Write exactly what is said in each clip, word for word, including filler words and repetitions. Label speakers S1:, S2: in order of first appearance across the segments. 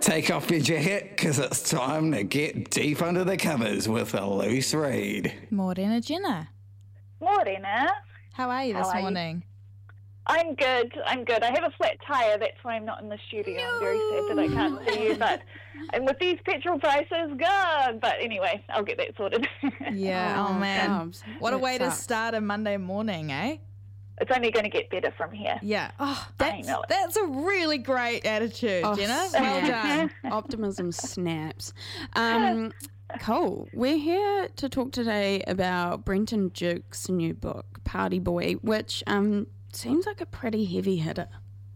S1: Take off your jacket, because it's time to get deep under the covers with a loose read.
S2: Morena Jenna.
S3: Morena.
S2: How are you this
S3: How are
S2: morning?
S3: You? I'm good, I'm good. I have a flat tyre, that's why I'm not in the studio. No. I'm very sad that I can't see you, but and with these petrol prices, God. But anyway, I'll get that sorted.
S2: Yeah, oh, oh man.
S4: Gobs.
S2: What a
S4: That
S2: way
S4: sucks.
S2: to start a Monday morning, eh?
S3: It's only going to get better from here.
S2: Yeah. Oh, that's,
S3: know it.
S2: that's a really great attitude,
S4: Oh,
S2: Jenna. Well
S4: snap.
S2: done.
S4: Optimism snaps. Um, cool. We're here to talk today about Brenton Duke's new book, Party Boy, which um, seems like a pretty heavy hitter.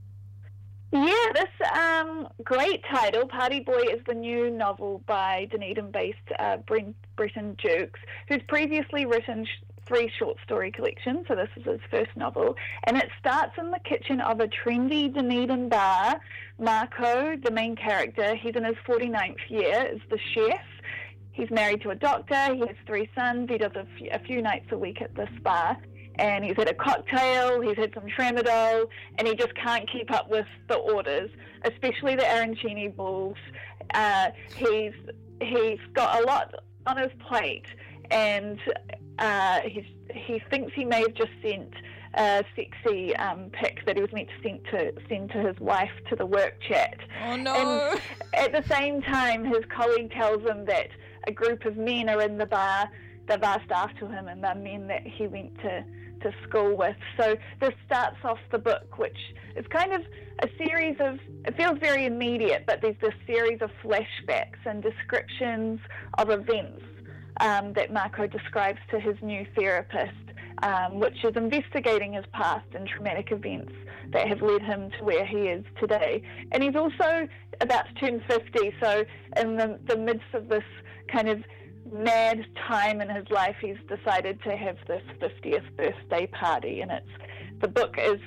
S3: Yeah, this um, great title, Party Boy, is the new novel by Dunedin-based uh, Brent, Brenton Dukes, who's previously written sh- three short story collections, so this is his first novel, and it starts in the kitchen of a trendy Dunedin bar. Marco, the main character, he's in his forty-ninth year, is the chef. He's married to a doctor, he has three sons, he does a few, a few nights a week at this bar, and he's had a cocktail, he's had some tramadol, and he just can't keep up with the orders, especially the arancini balls. Uh, he's he's got a lot on his plate, and uh, he's, he thinks he may have just sent a sexy um, pic that he was meant to send to send to his wife to the work chat.
S2: Oh, no.
S3: And at the same time, his colleague tells him that a group of men are in the bar. They've asked after him, and they're men that he went to, to school with. So this starts off the book, which is kind of a series of, it feels very immediate, but there's this series of flashbacks and descriptions of events um, that Marco describes to his new therapist, um, which is investigating his past and traumatic events that have led him to where he is today. And he's also about to turn fifty, so in the, the midst of this kind of mad time in his life, he's decided to have this fiftieth birthday party, and it's the book is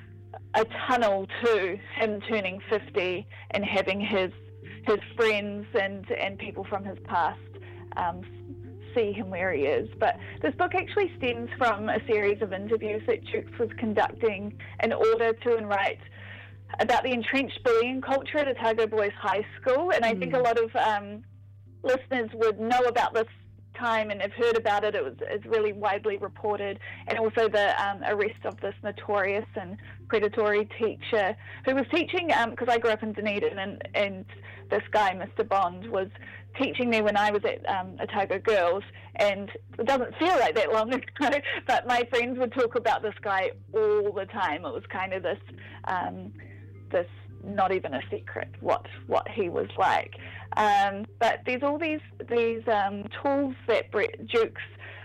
S3: a tunnel to him turning fifty and having his his friends and and people from his past um, see him where he is. But this book actually stems from a series of interviews that Dukes was conducting in order to write about the entrenched bullying culture at Otago Boys High School, and I mm. think a lot of um, listeners would know about this time and have heard about it. It was it's really widely reported, and also the um, arrest of this notorious and predatory teacher who was teaching, because um, I grew up in Dunedin, and, and this guy, Mister Bond, was teaching me when I was at um, Otago Girls, and it doesn't feel like that long ago, but my friends would talk about this guy all the time. It was kind of this, um, this not even a secret what what he was like. Um, but there's all these these um, tools that Brett Dukes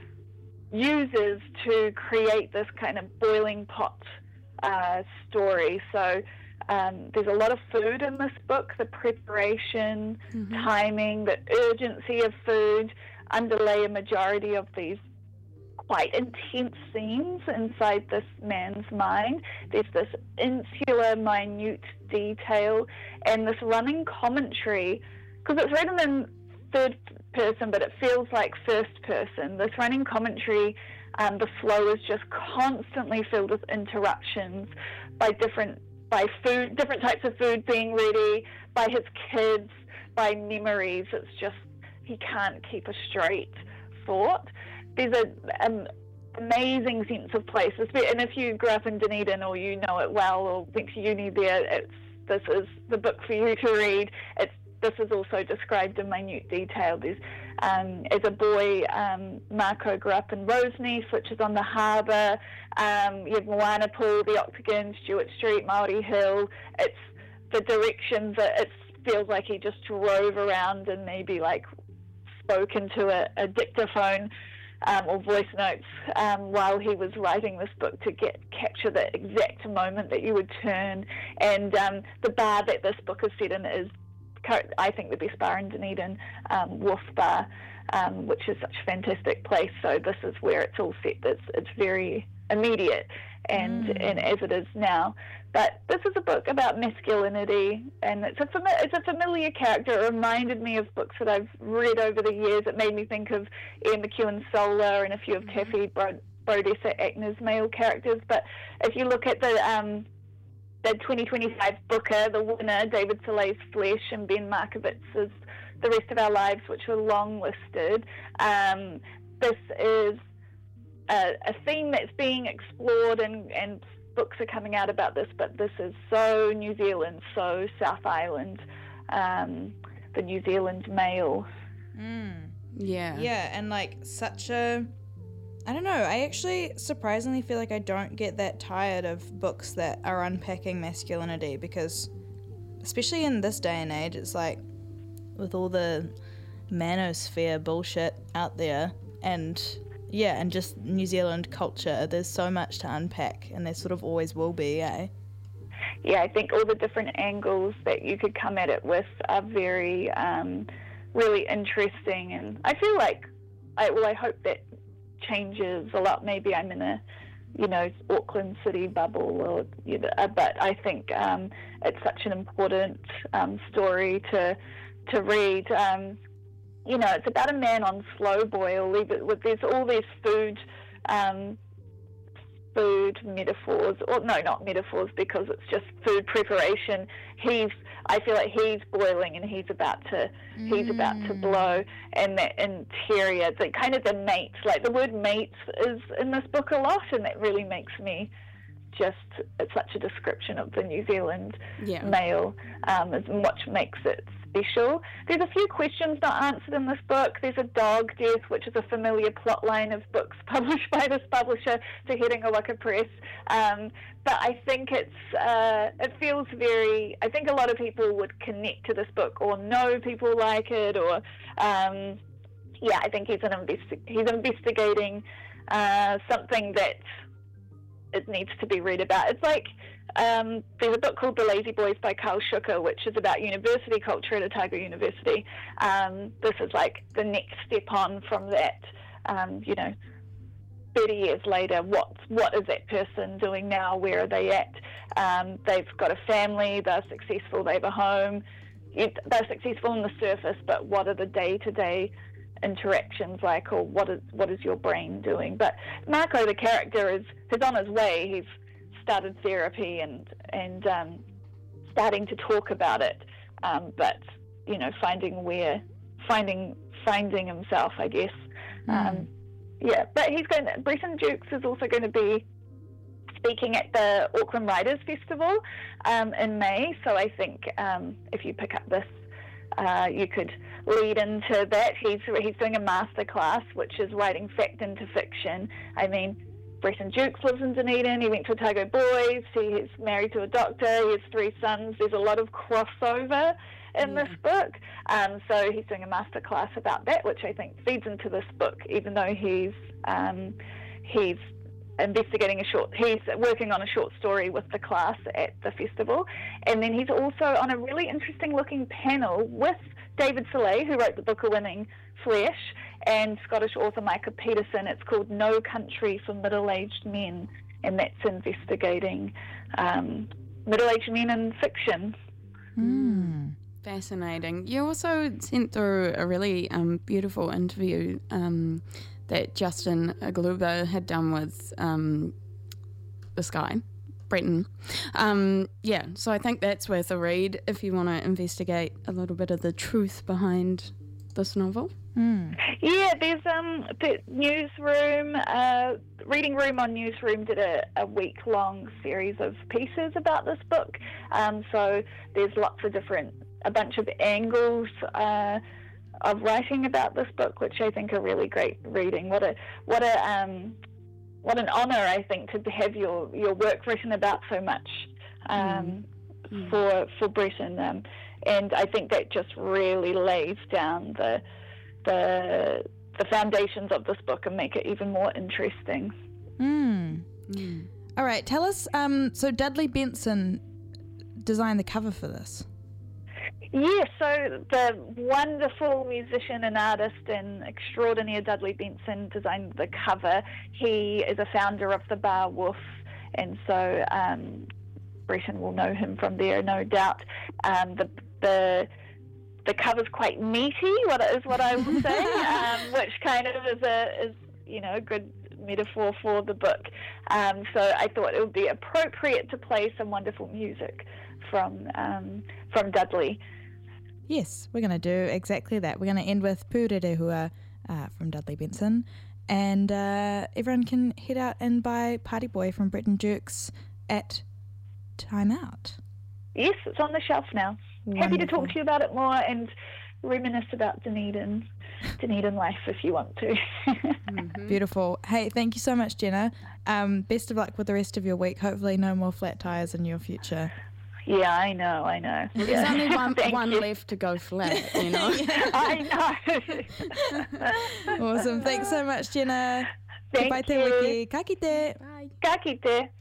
S3: uses to create this kind of boiling pot uh, story. So um, there's a lot of food in this book. The preparation, mm-hmm. timing, the urgency of food underlay a majority of these quite intense scenes inside this man's mind. There's this insular, minute detail and this running commentary, because it's written in third person, but it feels like first person. This running commentary, um, the flow is just constantly filled with interruptions by different, by food, different types of food being ready, by his kids, by memories. It's just, he can't keep a straight thought. There's a, an amazing sense of place, and if you grew up in Dunedin or you know it well or went to uni there, it's, this is the book for you to read. It's, this is also described in minute detail. There's, um, as a boy, um, Marco grew up in Roseneath, which is on the harbour. Um, you have Moana Pool, the Octagon, Stewart Street, Maori Hill. It's the directions that it feels like he just drove around and maybe like spoke into a, a dictaphone Um, or voice notes um, while he was writing this book to get capture the exact moment that you would turn. And um, the bar that this book is set in is, I think, the best bar in Dunedin, um, Wolf Bar, um, which is such a fantastic place. So this is where it's all set. It's, it's very immediate, and, mm. and as it is now. But this is a book about masculinity, and it's a, fami- it's a familiar character. It reminded me of books that I've read over the years. It made me think of Ian McEwan Solar and a few of Taffy Bro- Brodessa Agner's male characters. But if you look at the um, the twenty twenty-five Booker, the winner, David Soleil's Flesh, and Ben Markovitz's The Rest of Our Lives, which were long-listed. Um, this is a, a theme that's being explored, and, and books are coming out about this, but this is so New Zealand, so South Island, um, the New Zealand Mail.
S2: Mm.
S4: Yeah.
S2: Yeah, and like such a... I don't know, I actually surprisingly feel like I don't get that tired of books that are unpacking masculinity, because especially in this day and age, it's like with all the manosphere bullshit out there, and yeah, and just New Zealand culture, there's so much to unpack, and there sort of always will be, eh?
S3: Yeah, I think all the different angles that you could come at it with are very, um, really interesting, and I feel like, I, well, I hope that changes a lot. Maybe I'm in a, you know, Auckland City bubble, or you know, but I think um, it's such an important um, story to to read. Um, you know, it's about a man on slow boil. There's all these food um, food metaphors, or no, not metaphors, because it's just food preparation. He's, I feel like he's boiling and he's about to, mm. he's about to blow, and that interior, the kind of the mates, like the word mates is in this book a lot, and that really makes me just, it's such a description of the New Zealand
S4: yeah.
S3: male, um, is what makes it special. There's a few questions not answered in this book. There's a dog death, which is a familiar plot line of books published by this publisher, Te Herenga Waka Press. Um, but I think it's, uh, it feels very, I think a lot of people would connect to this book or know people like it, or, um, yeah, I think he's, an investi- he's investigating uh, something that it needs to be read about. It's like, Um, there's a book called The Lazy Boys by Carl Schucker, which is about university culture at Otago University. Um, this is like the next step on from that. Um, you know, thirty years later, what what is that person doing now? Where are they at? Um, they've got a family, they're successful, they have a home. It, they're successful on the surface, but what are the day-to-day interactions like, or what is what is your brain doing? But Marco, the character, is he's on his way. He's started therapy and and um, starting to talk about it, um, but you know, finding where, finding finding himself, I guess. Mm. Um, yeah, but he's going. To, Bretton Jukes is also going to be speaking at the Auckland Writers Festival um, in May. So I think um, if you pick up this, uh, you could lead into that. He's he's doing a masterclass, which is writing fact into fiction. I mean, Bretton Jukes lives in Dunedin. He went to Otago Boys. He is married to a doctor. He has three sons. There's a lot of crossover in yeah. this book. Um, so he's doing a masterclass about that, which I think feeds into this book, even though he's um, he's investigating a short, he's working on a short story with the class at the festival. And then he's also on a really interesting looking panel with David Soleil, who wrote the Booker-winning Flesh, and Scottish author Micah Peterson. It's called No Country for Middle-Aged Men, and that's investigating um, middle-aged men in fiction.
S4: Mm. Fascinating. You also sent through a really um, beautiful interview um, that Justin Agluba had done with um, this guy, Bretton. Um, yeah, so I think that's worth a read if you want to investigate a little bit of the truth behind this novel.
S2: Mm.
S3: Yeah, there's um the Newsroom, uh, Reading Room on Newsroom did a, a week-long series of pieces about this book. Um, so there's lots of different, a bunch of angles uh, of writing about this book, which I think are really great reading. What a what a um what an honour, I think, to have your, your work written about so much um, mm. for for Bretton, um, and I think that just really lays down the the the foundations of this book and make it even more interesting.
S2: Mm. Mm. All right, tell us. Um, so Dudley Benson designed the cover for this.
S3: Yeah, so the wonderful musician and artist and extraordinaire Dudley Benson designed the cover. He is a founder of the Bar Wolf, and so um, Bretton will know him from there, no doubt. Um, the the the cover's quite meaty, what is what I would say, um, which kind of is a is you know a good metaphor for the book. Um, so I thought it would be appropriate to play some wonderful music from um, from Dudley.
S2: Yes, we're going to do exactly that. We're going to end with Pūrerehua uh, from Dudley Benson. And uh, everyone can head out and buy Party Boy from Brett and Jerks at Time Out.
S3: Yes, it's on the shelf now.
S2: Wonderful.
S3: Happy to talk to you about it more and reminisce about Dunedin, Dunedin life if you want to.
S2: Mm-hmm. Beautiful. Hey, thank you so much, Jenna. Um, best of luck with the rest of your week. Hopefully no more flat tires in your future.
S3: Yeah, I know, I know.
S4: Well,
S3: yeah.
S4: there's only one, one
S3: you.
S4: left to go flat, you know.
S3: I
S2: know. Awesome. Thanks so much, Jenna.
S3: Thank
S2: Goodbye te
S3: you.
S2: wiki. Ka kite.
S4: Bye.
S3: Ka kite.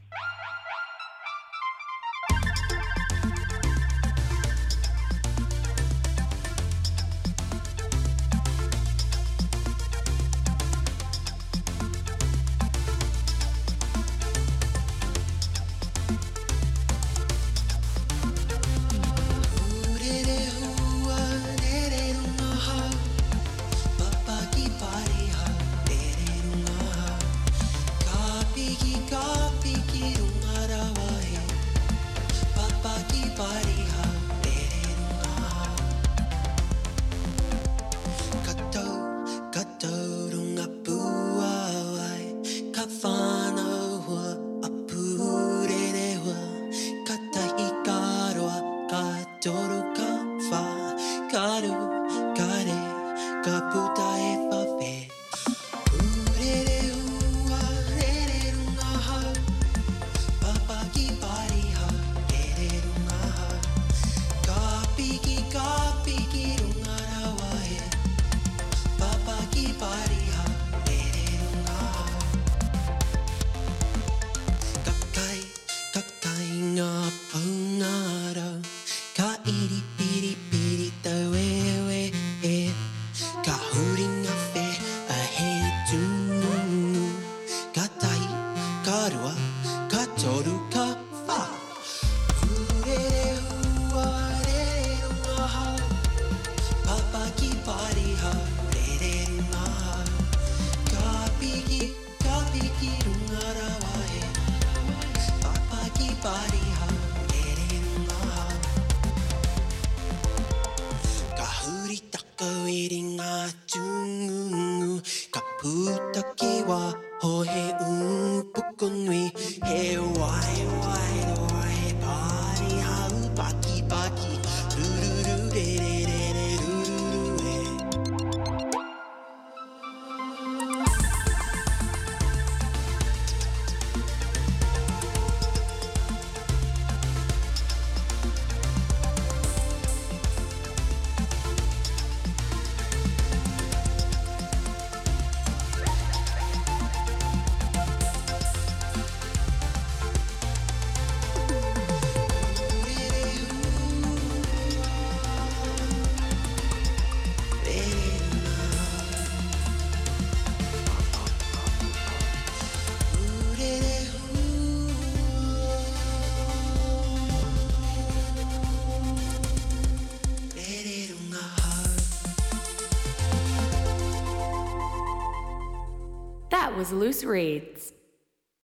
S5: Was Loose Reads.